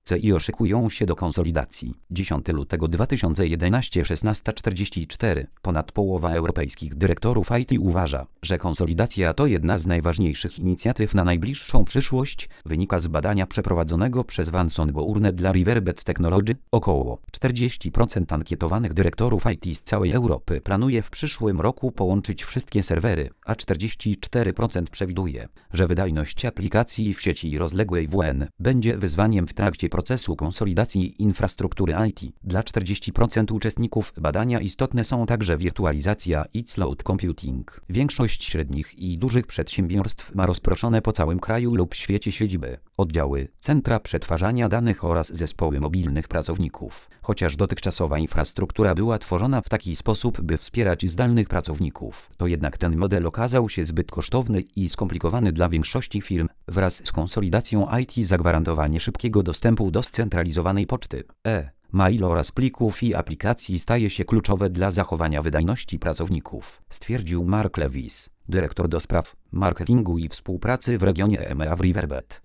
CIO szykują się do konsolidacji. 10 lutego 2011 16:44. Ponad połowa europejskich dyrektorów IT uważa, że konsolidacja to jedna z najważniejszych inicjatyw na najbliższą przyszłość, wynika z badania przeprowadzonego przez Vanson Bourne dla Riverbed Technology. Około 40% ankietowanych dyrektorów IT z całej Europy planuje w przyszłym roku połączyć wszystkie serwery, a 44% przewiduje, że wydajność aplikacji w sieci rozległej WN będzie wyzwaniem w trakcie procesu konsolidacji infrastruktury IT. Dla 40% uczestników badania istotne są także wirtualizacja i cloud computing. Większość średnich i dużych przedsiębiorstw ma rozproszone po całym kraju lub świecie siedziby, oddziały, centra przetwarzania danych oraz zespoły mobilnych pracowników. Chociaż dotychczasowa infrastruktura była tworzona w taki sposób, by wspierać zdalnych pracowników, to jednak ten model okazał się zbyt kosztowny i skomplikowany dla większości firm. Wraz z konsolidacją IT zagwarantowanie szybkiego dostępu do scentralizowanej poczty, mail oraz plików i aplikacji staje się kluczowe dla zachowania wydajności pracowników, stwierdził Mark Lewis, dyrektor do spraw marketingu i współpracy w regionie EMEA w Riverbed.